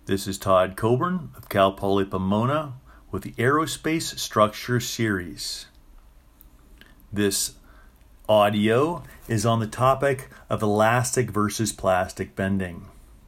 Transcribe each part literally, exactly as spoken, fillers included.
This is Todd Coburn of Cal Poly Pomona with the Aerospace Structure Series. This audio is on the topic of elastic versus plastic bending.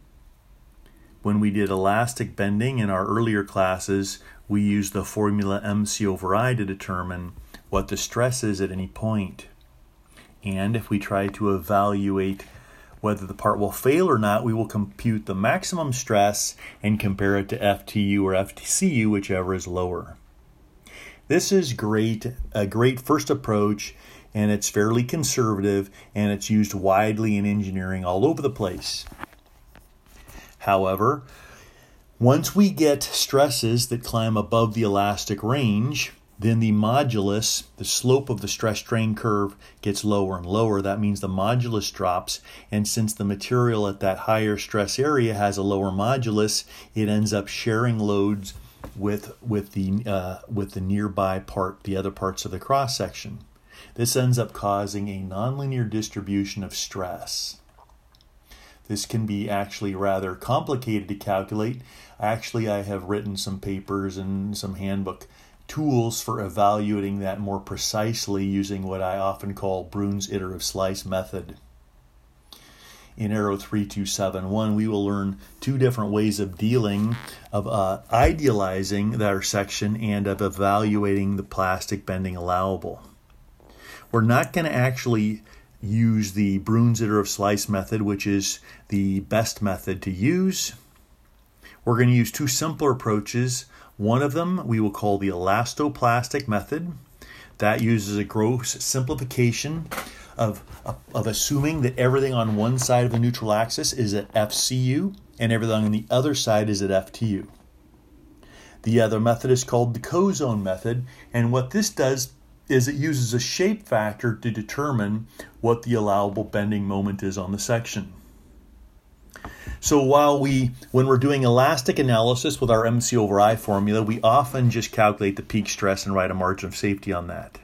When we did elastic bending in our earlier classes, we used the formula M C over I to determine what the stress is at any point. And if we try to evaluate whether the part will fail or not, we will compute the maximum stress and compare it to F T U or F T C U, whichever is lower. This is great, a great first approach, and it's fairly conservative, and it's used widely in engineering all over the place. However, once we get stresses that climb above the elastic range, then the modulus, the slope of the stress-strain curve, gets lower and lower. That means the modulus drops, and since the material at that higher stress area has a lower modulus, it ends up sharing loads with with the uh, with the nearby part, the other parts of the cross section. This ends up causing a nonlinear distribution of stress. This can be actually rather complicated to calculate. Actually, I have written some papers and some handbook tools for evaluating that more precisely using what I often call Brune's iterative slice method. In Aero three two seven one, we will learn two different ways of dealing, of uh, idealizing that section and of evaluating the plastic bending allowable. We're not going to actually use the Brune's iterative slice method, which is the best method to use. We're going to use two simpler approaches. One of them we will call the elastoplastic method. That uses a gross simplification of, of assuming that everything on one side of the neutral axis is at F C U and everything on the other side is at F T U. The other method is called the cozone method, and what this does is it uses a shape factor to determine what the allowable bending moment is on the section. So while we, when we're doing elastic analysis with our M C over I formula, we often just calculate the peak stress and write a margin of safety on that.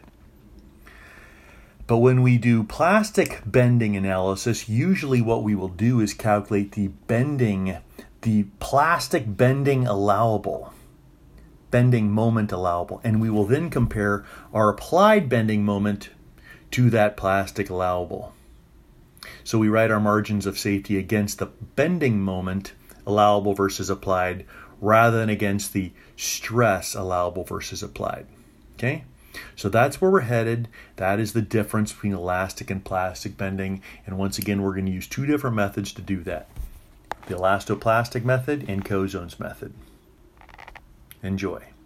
But when we do plastic bending analysis, usually what we will do is calculate the bending, the plastic bending allowable, bending moment allowable, and we will then compare our applied bending moment to that plastic allowable. So we write our margins of safety against the bending moment allowable versus applied rather than against the stress allowable versus applied. Okay? So that's where we're headed. That is the difference between elastic and plastic bending. And once again, we're going to use two different methods to do that. The elastoplastic method and Cozone's method. Enjoy.